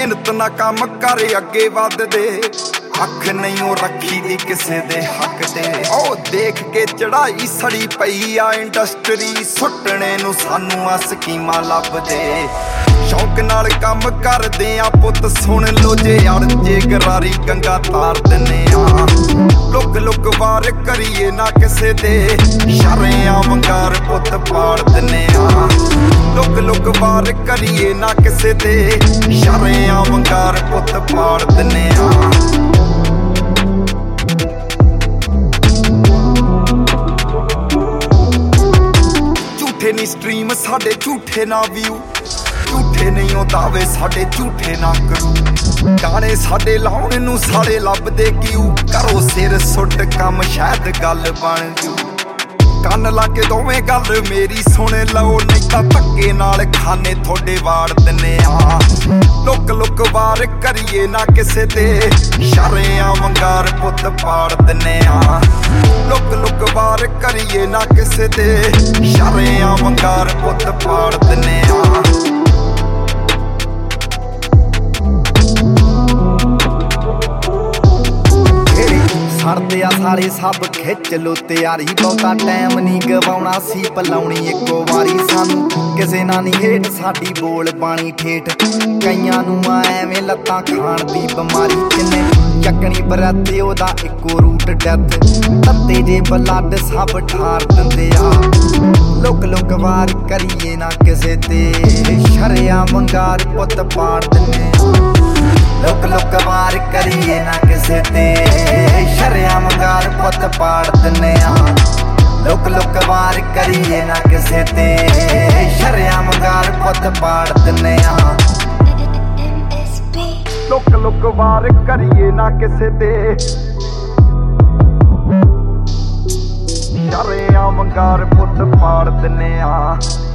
मेहनत ना काम कर अगे वधदे अख नहीं ओ रखी दी किसे दे हक दे ओ देख के चढ़ाई सड़ी पई आ इंडस्ट्री सुटने नू सानू आ स्कीमां लभदे शौक नाल काम करदे आ पुत सुन लो जे अड़ जे गरारी गंगा तार दिने आ लुक लुक वार करिए ना किसे दे शरेआम गार पुत पाड़ दिने आ लुक लुक वार करिए ना किसे दे शरेआम गार पुत पाड़ दिने आ झूठे नी स्ट्रीम साडे झूठे ना व्यू झूठे नहीं हो दावे साडे झूठे ना करू गाने साडे लाउण नू साले लभदे क्यों करो सिर सुट कम शायद गल बन जू ਕੰਨ ਲਾਗੇ ਦੋਵੇਂ ਗੱਲ ਮੇਰੀ ਸੁਣ ਲਓ ਨਹੀਂ ਤਾਂ ਧੱਕੇ ਨਾਲ ਖਾਨੇ ਥੋੜੇ ਵਾੜ ਦਿੰਨੇ ਆ ਲੁੱਕ ਲੁੱਕ ਵਾਰ ਕਰੀਏ ਨਾ ਕਿਸੇ ਤੇ ਸ਼ਰਿਆਂ ਵੰਗਾਰ ਪੁੱਤ ਪਾੜ ਦਿੰਨੇ ਆ ਲੁੱਕ ਲੁੱਕ ਵਾਰ ਕਰੀਏ ਨਾ ਕਿਸੇ ਤੇ ਸ਼ਰਿਆਂ ਵੰਗਾਰ ਪੁੱਤ ਪਾੜ ਦਿੰਨੇ ਆ सड़ते आ सारे सब खिच लो तैयारी बहुता टाइम नहीं गवाउणा सी पलाउणी इक्को वारी सानू किसे ना नहीं हेठ साडी बोल बाणी ठेठ कईयां नू एवें लत्तां खाण दी बीमारी जिन्ने चकनी बराते ओदा इक्को रूट डेथ तत्ते जे ब्लड सब ठार दिंदे आ लुक लुक वार करिए ना किसे ते शरियां वंगार पुत पाड़ दिन्ने लुक लुक वार करिए ना किसे ते शरियां वंगार पुत पाड़ दिन्ने आ लुक लुक वार करिए ना किसे ते शरियां वंगार पुत पाड़ दिन्ने आ लुक लुक वार करिए ना किसे ते शरियां वंगार पुत पाड़ दिन्ने आ